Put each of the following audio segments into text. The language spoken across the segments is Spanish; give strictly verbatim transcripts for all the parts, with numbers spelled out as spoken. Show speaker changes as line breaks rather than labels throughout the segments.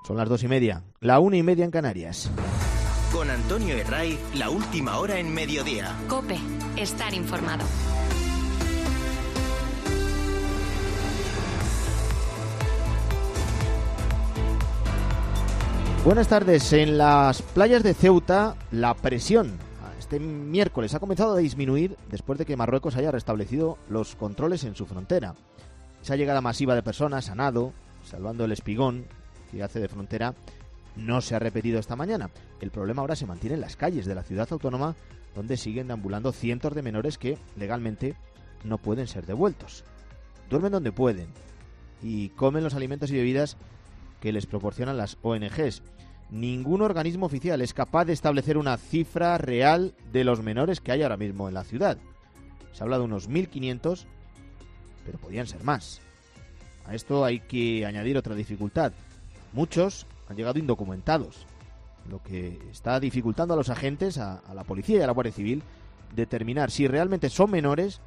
Son las dos y media, la una y media en Canarias.
Con Antonio Herraiz, la última hora en mediodía.
COPE, estar informado.
Buenas tardes. En las playas de Ceuta, la presión este miércoles ha comenzado a disminuir después de que Marruecos haya restablecido los controles en su frontera. Esa llegada masiva de personas a nado, salvando el espigón que hace de frontera, no se ha repetido esta mañana. El problema ahora se mantiene en las calles de la ciudad autónoma, donde siguen deambulando cientos de menores que legalmente no pueden ser devueltos. Duermen donde pueden y comen los alimentos y bebidas que les proporcionan las O N Ges. Ningún organismo oficial es capaz de establecer una cifra real de los menores que hay ahora mismo en la ciudad. Se habla de unos mil quinientos, pero podrían ser más. A esto hay que añadir otra dificultad. Muchos han llegado indocumentados, lo que está dificultando a los agentes, a, a la policía y a la Guardia Civil, determinar si realmente son menores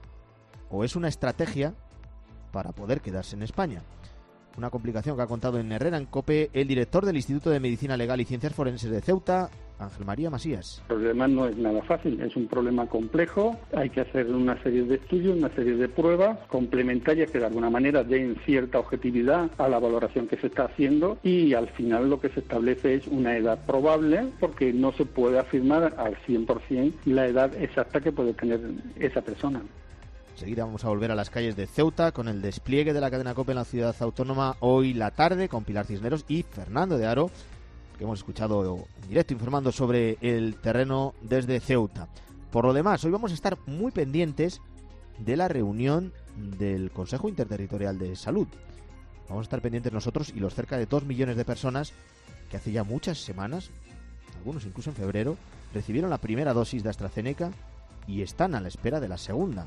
o es una estrategia para poder quedarse en España. Una complicación que ha contado en Herrera en COPE el director del Instituto de Medicina Legal y Ciencias Forenses de Ceuta, Ángel María Masías.
El problema no es nada fácil, es un problema complejo, hay que hacer una serie de estudios, una serie de pruebas complementarias que de alguna manera den cierta objetividad a la valoración que se está haciendo y al final lo que se establece es una edad probable porque no se puede afirmar al cien por ciento la edad exacta que puede tener esa persona.
Enseguida vamos a volver a las calles de Ceuta con el despliegue de la cadena COPE en la ciudad autónoma hoy la tarde con Pilar Cisneros y Fernando de Aro, que hemos escuchado en directo informando sobre el terreno desde Ceuta. Por lo demás, hoy vamos a estar muy pendientes de la reunión del Consejo Interterritorial de Salud. Vamos a estar pendientes nosotros y los cerca de dos millones de personas que hace ya muchas semanas, algunos incluso en febrero, recibieron la primera dosis de AstraZeneca y están a la espera de la segunda.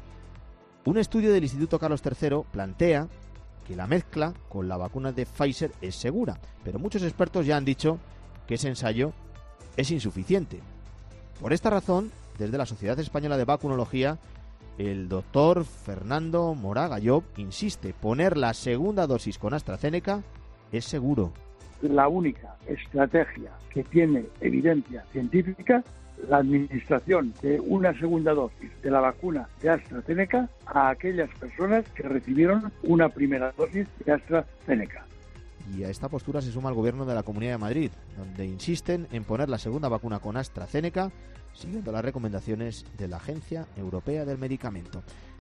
Un estudio del Instituto Carlos tercero plantea que la mezcla con la vacuna de Pfizer es segura, pero muchos expertos ya han dicho que ese ensayo es insuficiente. Por esta razón, desde la Sociedad Española de Vacunología, el doctor Fernando Moraga Llop insiste, poner la segunda dosis con AstraZeneca es seguro.
La única estrategia que tiene evidencia científica, la administración de una segunda dosis de la vacuna de AstraZeneca a aquellas personas que recibieron una primera dosis de AstraZeneca.
Y a esta postura se suma el Gobierno de la Comunidad de Madrid, donde insisten en poner la segunda vacuna con AstraZeneca, siguiendo las recomendaciones de la Agencia Europea del Medicamento.